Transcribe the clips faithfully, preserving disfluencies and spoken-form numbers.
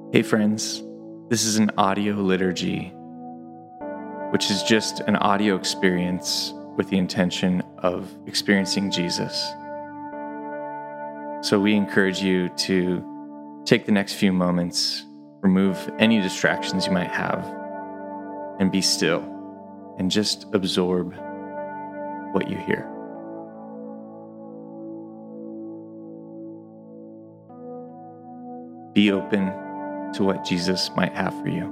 Hey friends, this is an audio liturgy, which is just an audio experience with the intention of experiencing Jesus. So we encourage you to take the next few moments, remove any distractions you might have, and be still, and just absorb what you hear. Be open to what Jesus might have for you.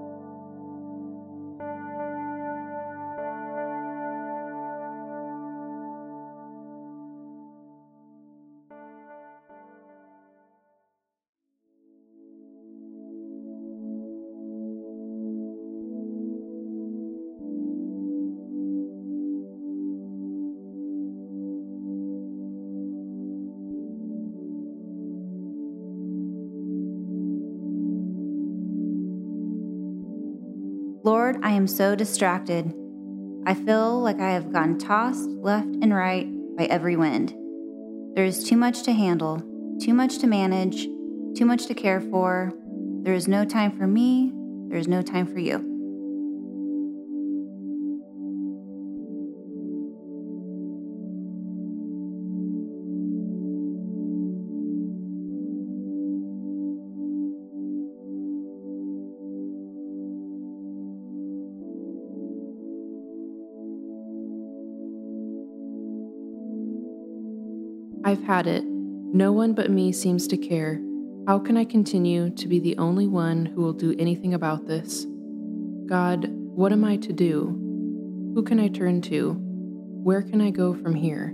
Lord, I am so distracted. I feel like I have gotten tossed left and right by every wind. There is too much to handle, too much to manage, too much to care for. There is no time for me. There is no time for you. I've had it. No one but me seems to care. How can I continue to be the only one who will do anything about this? God, what am I to do? Who can I turn to? Where can I go from here?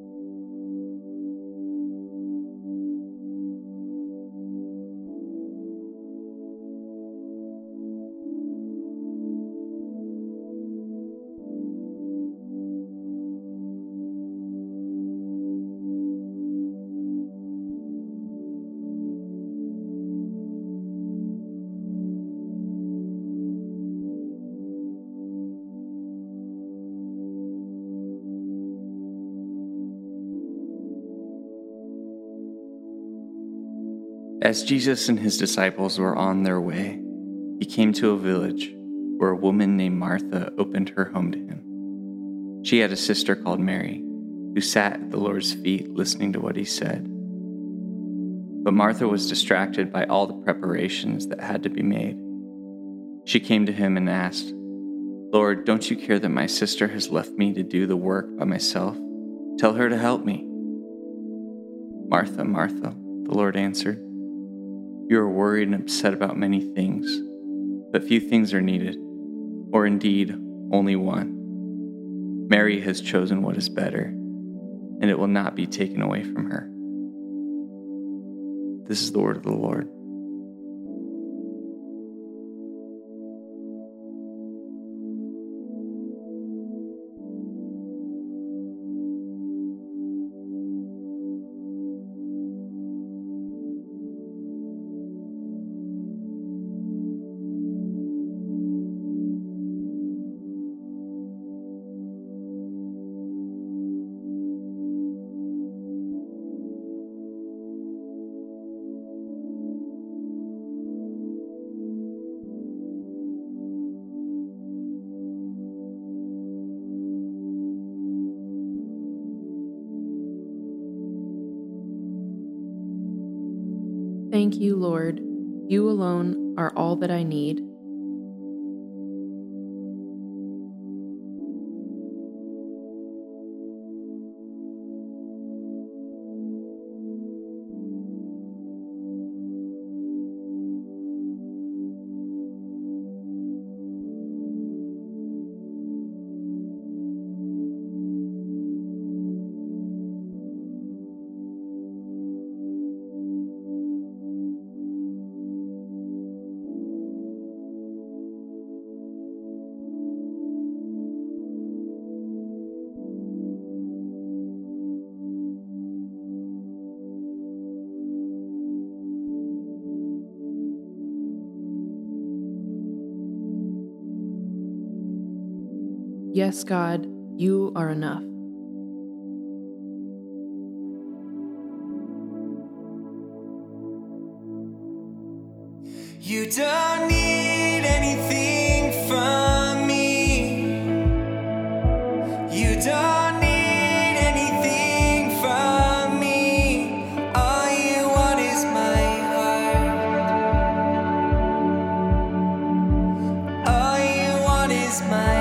As Jesus and his disciples were on their way, he came to a village where a woman named Martha opened her home to him. She had a sister called Mary, who sat at the Lord's feet listening to what he said. But Martha was distracted by all the preparations that had to be made. She came to him and asked, "Lord, don't you care that my sister has left me to do the work by myself? Tell her to help me." "Martha, Martha," the Lord answered, "you are worried and upset about many things, but few things are needed, or indeed only one. Mary has chosen what is better, and it will not be taken away from her." This is the word of the Lord. Thank you, Lord. You alone are all that I need. Yes, God, you are enough. You don't need anything from me. You don't need anything from me. All you want is my heart. All you want is my heart.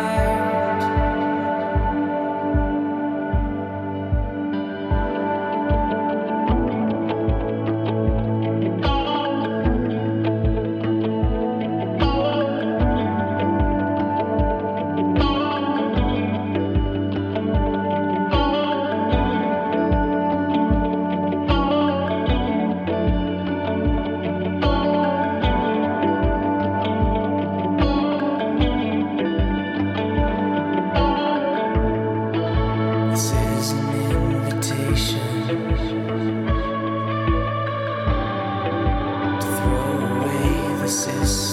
This is an invitation to throw away the system.